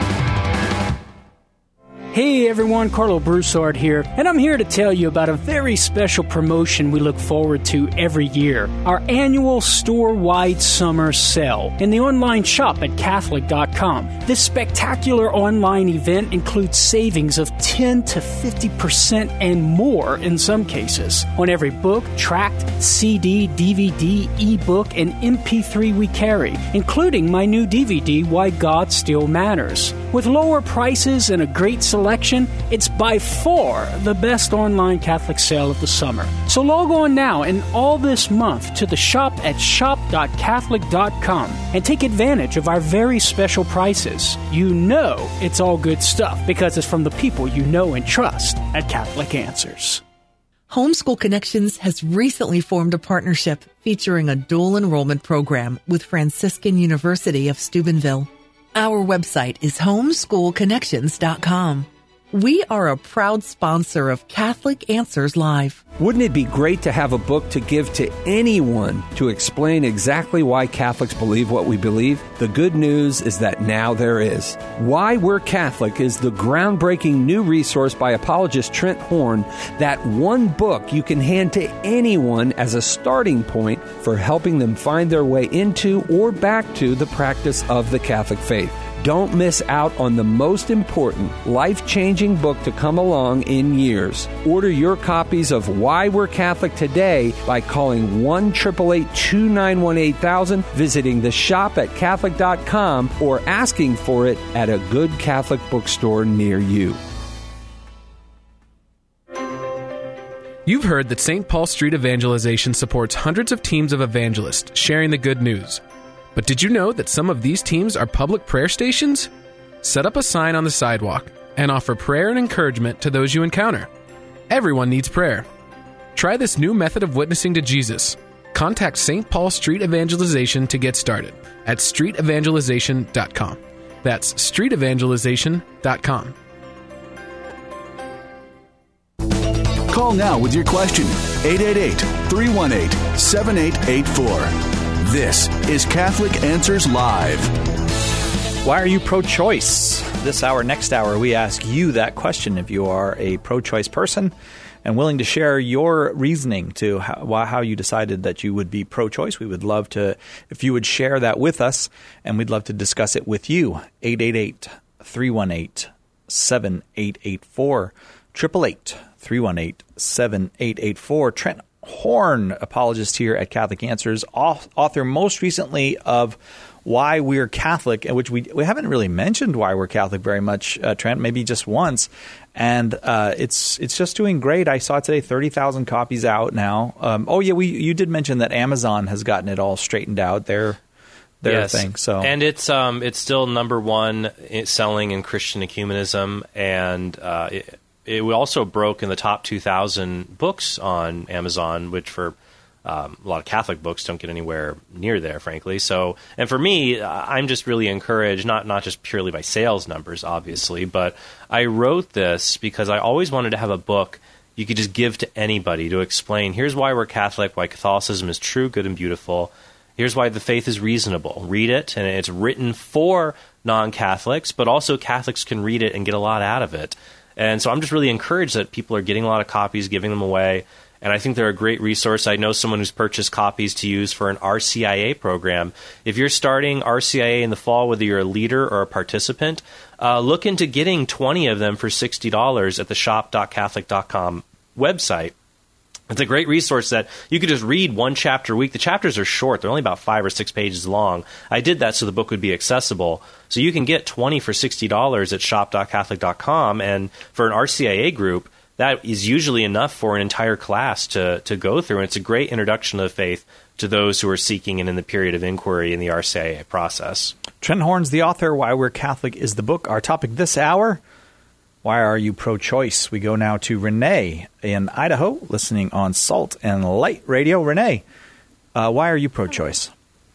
Hey everyone, Carlo Broussard here, and I'm here to tell you about a very special promotion we look forward to every year, our annual store-wide summer sale in the online shop at Catholic dot com. This spectacular online event includes savings of ten to fifty percent and more in some cases on every book, tract, C D, D V D, ebook, and M P three we carry, including my new D V D, Why God Still Matters. With lower prices and a great selection, it's by far the best online Catholic sale of the summer. So log on now and all this month to the shop at shop dot catholic dot com and take advantage of our very special prices. You know it's all good stuff because it's from the people you know and trust at Catholic Answers. Homeschool Connections has recently formed a partnership featuring a dual enrollment program with Franciscan University of Steubenville. Our website is homeschool connections dot com. We are a proud sponsor of Catholic Answers Live. Wouldn't it be great to have a book to give to anyone to explain exactly why Catholics believe what we believe? The good news is that now there is. Why We're Catholic is the groundbreaking new resource by apologist Trent Horn, that one book you can hand to anyone as a starting point for helping them find their way into or back to the practice of the Catholic faith. Don't miss out on the most important, life-changing book to come along in years. Order your copies of Why We're Catholic today by calling one eight eight eight, two nine one, eight thousand, visiting the shop at Catholic dot com, or asking for it at a good Catholic bookstore near you. You've heard that Saint Paul Street Evangelization supports hundreds of teams of evangelists sharing the good news. But did you know that some of these teams are public prayer stations? Set up a sign on the sidewalk and offer prayer and encouragement to those you encounter. Everyone needs prayer. Try this new method of witnessing to Jesus. Contact Saint Paul Street Evangelization to get started at street evangelization dot com. That's street evangelization dot com. Call now with your question. eight eight eight, three one eight, seven eight eight four. This is Catholic Answers Live. Why are you pro-choice? This hour, next hour, we ask you that question if you are a pro-choice person and willing to share your reasoning to how, how you decided that you would be pro-choice. We would love to, if you would share that with us, and we'd love to discuss it with you. eight eight eight, three one eight, seven eight eight four. eight eight eight, three one eight, seven eight eight four. Trent Horn, apologist here at Catholic Answers, author most recently of Why We're Catholic, which we we haven't really mentioned why we're Catholic very much, uh, Trent, maybe just once. And uh, it's it's just doing great. I saw today thirty thousand copies out now. Um, oh, yeah, we you did mention that Amazon has gotten it all straightened out, their, their yes. thing. So. And it's um it's still number one selling in Christian ecumenism, and uh, it, it also broke in the top two thousand books on Amazon, which for Um, a lot of Catholic books don't get anywhere near there, frankly. So, and for me, I'm just really encouraged, not not just purely by sales numbers, obviously, but I wrote this because I always wanted to have a book you could just give to anybody to explain, here's why we're Catholic, why Catholicism is true, good, and beautiful. Here's why the faith is reasonable. Read it, and it's written for non-Catholics, but also Catholics can read it and get a lot out of it. And so I'm just really encouraged that people are getting a lot of copies, giving them away. And I think they're a great resource. I know someone who's purchased copies to use for an R C I A program. If you're starting R C I A in the fall, whether you're a leader or a participant, uh, look into getting twenty of them for sixty dollars at the shop dot catholic dot com website. It's a great resource that you could just read one chapter a week. The chapters are short. They're only about five or six pages long. I did that so the book would be accessible. So you can get twenty for sixty dollars at shop dot catholic dot com. And for an R C I A group, that is usually enough for an entire class to, to go through. And it's a great introduction to the faith to those who are seeking and in the period of inquiry in the R C I A process. Trent Horn's the author. Why We're Catholic is the book. Our topic this hour, why are you pro-choice? We go now to Renee in Idaho, listening on Salt and Light Radio. Renee, uh, why are you pro-choice?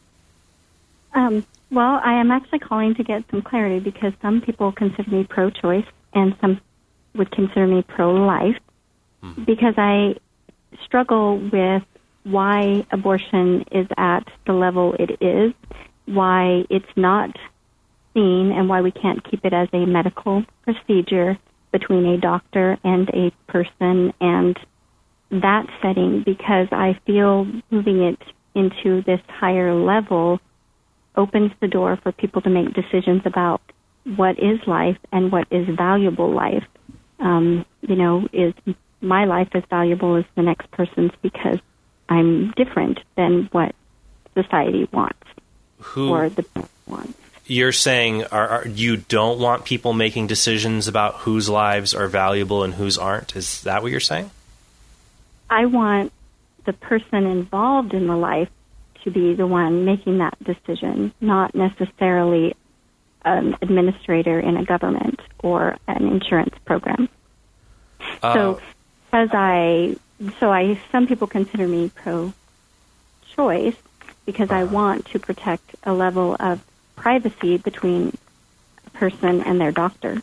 Um, well, I am actually calling to get some clarity because some people consider me pro-choice and some would consider me pro-life, mm-hmm. because I struggle with why abortion is at the level it is, why it's not seen, and why we can't keep it as a medical procedure between a doctor and a person, and that setting, because I feel moving it into this higher level opens the door for people to make decisions about what is life and what is valuable life. Um, you know, is my life as valuable as the next person's because I'm different than what society wants Who, or the wants. You're saying are, are, you don't want people making decisions about whose lives are valuable and whose aren't? Is that what you're saying? I want the person involved in the life to be the one making that decision, not necessarily an administrator in a government or an insurance program. Uh, so, as I, so I, some people consider me pro-choice because uh, I want to protect a level of privacy between a person and their doctor.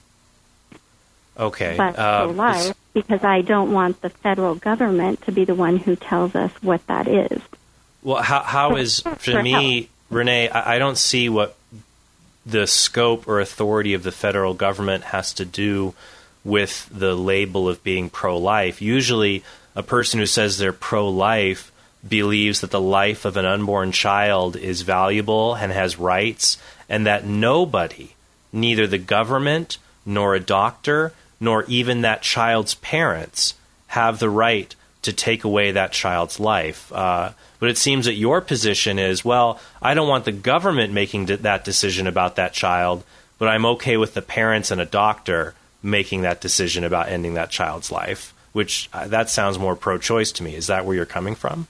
Okay. But uh, pro-life because I don't want the federal government to be the one who tells us what that is. Well, how how is for me, Renee? I, I don't see what the scope or authority of the federal government has to do with the label of being pro-life. Usually, a person who says they're pro-life believes that the life of an unborn child is valuable and has rights, and that nobody, neither the government, nor a doctor, nor even that child's parents, have the right to take away that child's life. Uh, but it seems that your position is, well, I don't want the government making d- that decision about that child, but I'm okay with the parents and a doctor making that decision about ending that child's life, which uh, that sounds more pro-choice to me. Is that where you're coming from?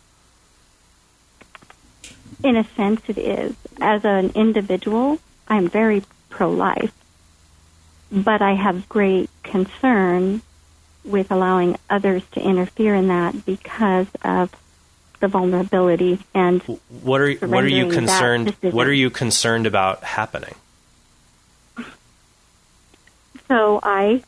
In a sense, it is. As an individual, I'm very pro-life, but I have great concern with allowing others to interfere in that because of the vulnerability and what are what are you concerned what are you concerned about happening? So I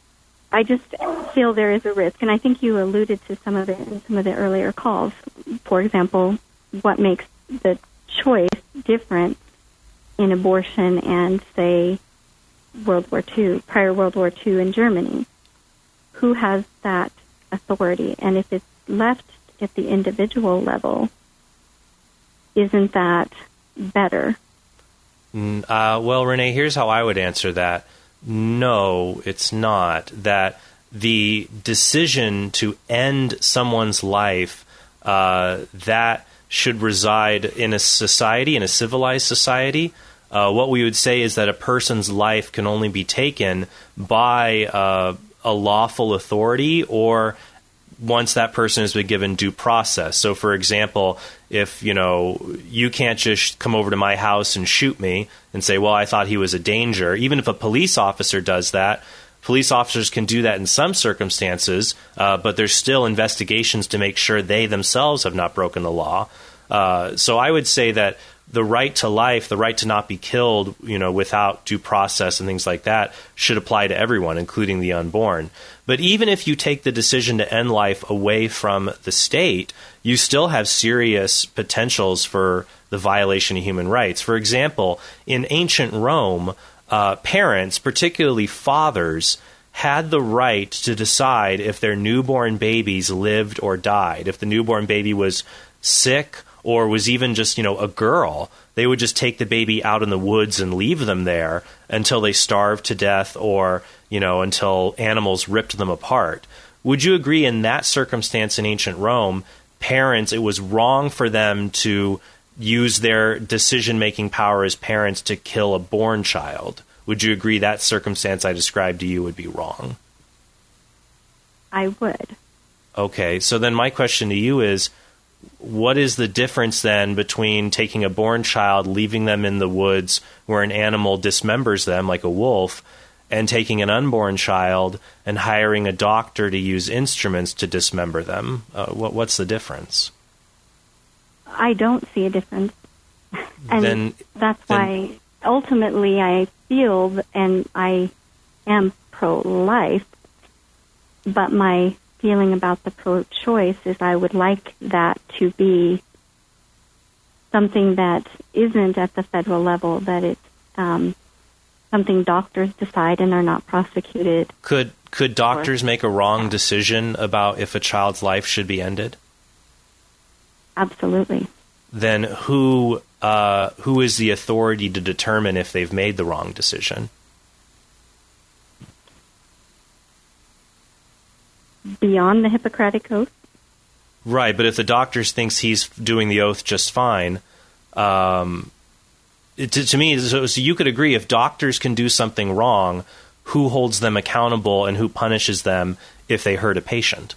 I just feel there is a risk, and I think you alluded to some of it in some of the earlier calls. For example, what makes the choice different in abortion and, say, World War Two, prior World War Two in Germany? Who has that authority? And if it's left at the individual level, isn't that better? Uh, well, Renee, here's how I would answer that. No, it's not. That the decision to end someone's life, uh, that should reside in a society, in a civilized society. Uh, what we would say is that a person's life can only be taken by uh, a lawful authority or once that person has been given due process. So, for example, if, you know, you can't just come over to my house and shoot me and say, well, I thought he was a danger. Even if a police officer does that, police officers can do that in some circumstances, uh, but there's still investigations to make sure they themselves have not broken the law. Uh, so I would say that the right to life, the right to not be killed, you know, without due process and things like that should apply to everyone, including the unborn. But even if you take the decision to end life away from the state, you still have serious potentials for the violation of human rights. For example, in ancient Rome, uh, parents, particularly fathers, had the right to decide if their newborn babies lived or died. If the newborn baby was sick or was even just, you know, a girl, they would just take the baby out in the woods and leave them there until they starved to death or, you know, until animals ripped them apart. Would you agree in that circumstance in ancient Rome, parents, it was wrong for them to use their decision-making power as parents to kill a born child? Would you agree that circumstance I described to you would be wrong? I would. Okay, so then my question to you is, what is the difference then between taking a born child, leaving them in the woods where an animal dismembers them like a wolf, and taking an unborn child and hiring a doctor to use instruments to dismember them? Uh, what, what's the difference? I don't see a difference. And then, that's then, why ultimately I feel, and I am pro-life, but my feeling about the pro-choice is I would like that to be something that isn't at the federal level, that it's um, something doctors decide and are not prosecuted. Could could doctors make a wrong decision about if a child's life should be ended? Absolutely. Then who uh, who is the authority to determine if they've made the wrong decision? Beyond the Hippocratic Oath? Right, but if the doctor thinks he's doing the oath just fine, um, it, to, to me, so, so you could agree if doctors can do something wrong, who holds them accountable and who punishes them if they hurt a patient?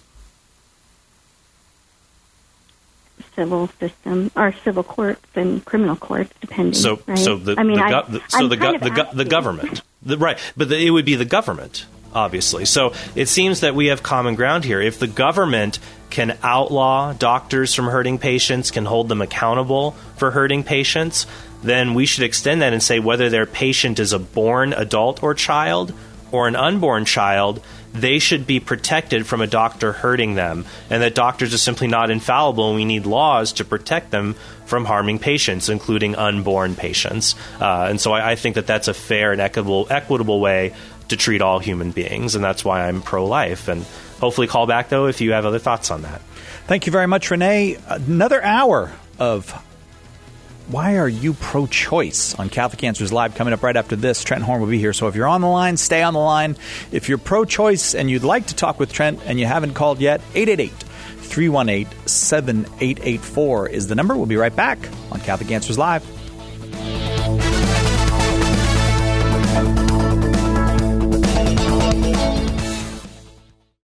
Civil system, or civil courts and criminal courts, depending. So, right? so the, I mean, the, I, the so I'm the kind the, of the, the government, the, right? But the, it would be the government, obviously. So it seems that we have common ground here. If the government can outlaw doctors from hurting patients, can hold them accountable for hurting patients, then we should extend that and say whether their patient is a born adult or child or an unborn child, they should be protected from a doctor hurting them, and that doctors are simply not infallible, and we need laws to protect them from harming patients, including unborn patients. Uh, and so I, I think that that's a fair and equitable, equitable way to treat all human beings, and that's why I'm pro-life. And hopefully call back, though, if you have other thoughts on that. Thank you very much, Renee. Another hour of Why Are You Pro-Choice on Catholic Answers Live coming up right after this. Trent Horn will be here, so if you're on the line, stay on the line. If you're pro-choice and you'd like to talk with Trent and you haven't called yet, eight eight eight, three one eight, seven eight eight four is the number. We'll be right back on Catholic Answers Live.